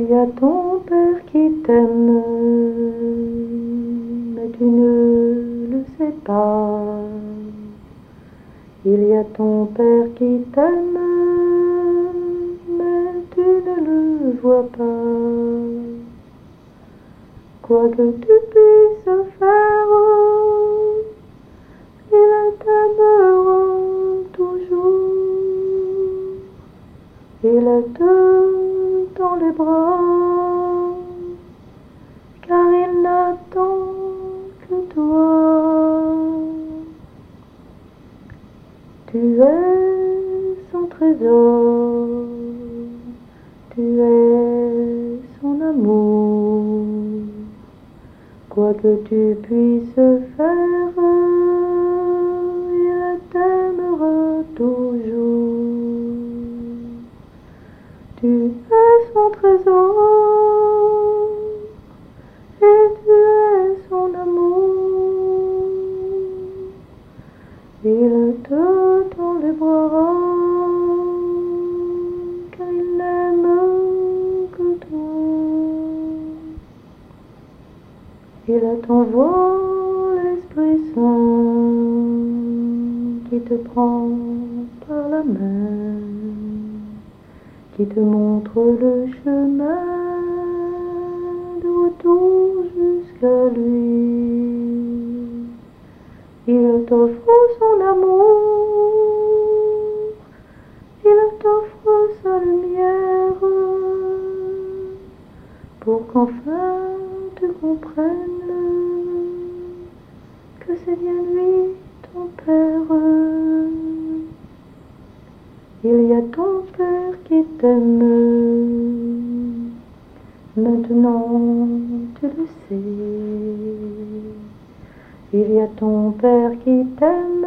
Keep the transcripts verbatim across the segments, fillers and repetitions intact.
y a ton père qui t'aime, mais tu ne le sais pas. Il y a ton père qui t'aime, mais tu ne le vois pas. Quoi que tu puisses faire, il t'aimera toujours. Il te tend les bras, car il n'attend que toi. Tu es son trésor, tu es son amour. Quoi que tu puisses faire, il t'aimera toujours. Tu es son trésor et tu es son amour. Il te tend les bras, car il n'aime que toi. Il t'envoie l'Esprit Saint qui te prend par la main, qui te montre le chemin de retour jusqu'à lui. Il t'offre son amour, il t'offre sa lumière, pour qu'enfin tu comprennes que c'est bien lui ton Père. Il y a ton Père qui t'aime, maintenant tu le sais. Il y a ton Père qui t'aime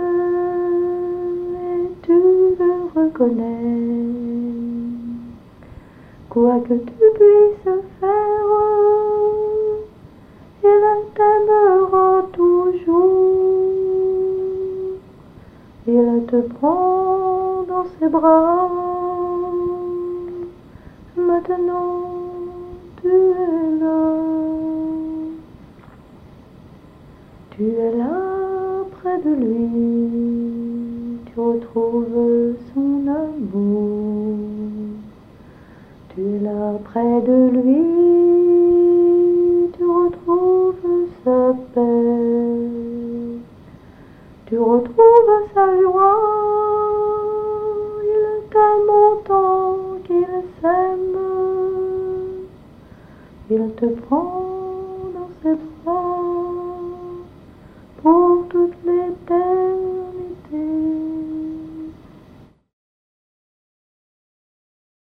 et tu le reconnais. Quoi que tu puisses faire, il t'aimera toujours. Il te prend dans ses bras. Maintenant tu es là. Tu es là près de lui. Tu retrouves son amour. Tu es là près de lui. Tu retrouves sa paix. Tu retrouves sa joie. Il t'aime autant qu'il s'aime. Il te prend dans ses bras.